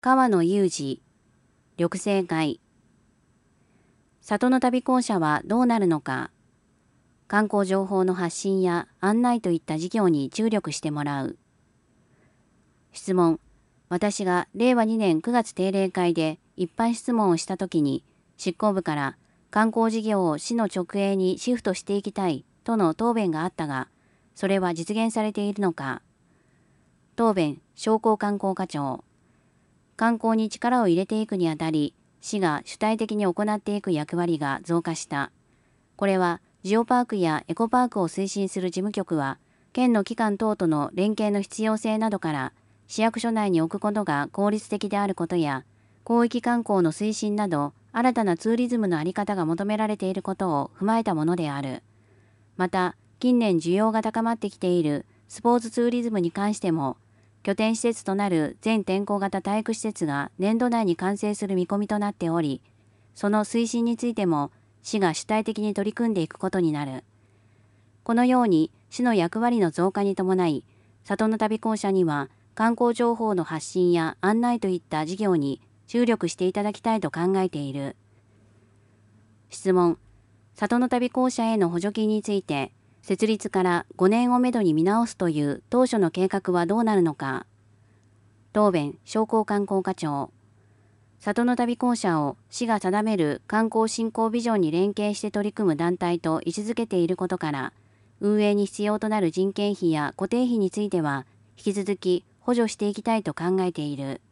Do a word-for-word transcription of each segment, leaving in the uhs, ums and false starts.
川野裕二、緑星会。里の旅公社はどうなるのか。観光情報の発信や案内といった事業に注力してもらう。質問。私がれいわにねんくがつ定例会で一般質問をしたときに、執行部から観光事業を市の直営にシフトしていきたいとの答弁があったが、それは実現されているのか。答弁、商工観光課長。観光に力を入れていくにあたり、市が主体的に行っていく役割が増加した。これは、ジオパークやエコパークを推進する事務局は、県の機関等との連携の必要性などから、市役所内に置くことが効率的であることや、広域観光の推進など、新たなツーリズムの在り方が求められていることを踏まえたものである。また、近年需要が高まってきているスポーツツーリズムに関しても、拠点施設となる全天候型体育施設が年度内に完成する見込みとなっており、その推進についても市が主体的に取り組んでいくことになる。このように市の役割の増加に伴い、里の旅公社には観光情報の発信や案内といった事業に注力していただきたいと考えている。質問。里の旅公社への補助金について、設立からごねんをめどに見直すという当初の計画はどうなるのか。答弁、商工観光課長。里の旅公社を市が定める観光振興ビジョンに連携して取り組む団体と位置づけていることから、運営に必要となる人件費や固定費については、引き続き補助していきたいと考えている。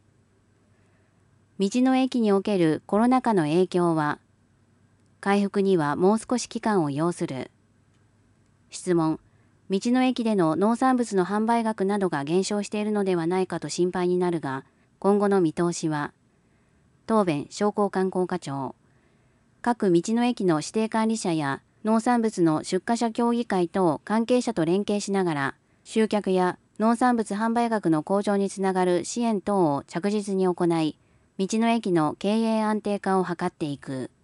道の駅におけるコロナ禍の影響は、回復にはもう少し期間を要する。質問。道の駅での農産物の販売額などが減少しているのではないかと心配になるが、今後の見通しは。答弁、商工観光課長。各道の駅の指定管理者や農産物の出荷者協議会等関係者と連携しながら、集客や農産物販売額の向上につながる支援等を着実に行い、道の駅の経営安定化を図っていく。